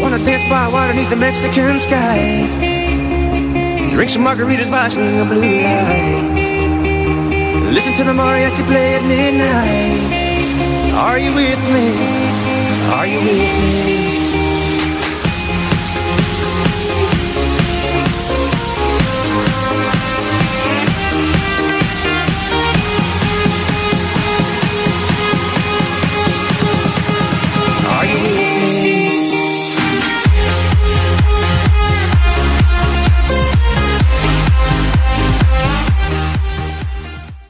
wanna dance by water beneath the Mexican sky. Drink some margaritas by swing of blue lights. Listen to the mariachi play at midnight. Are you with me? Are you with me?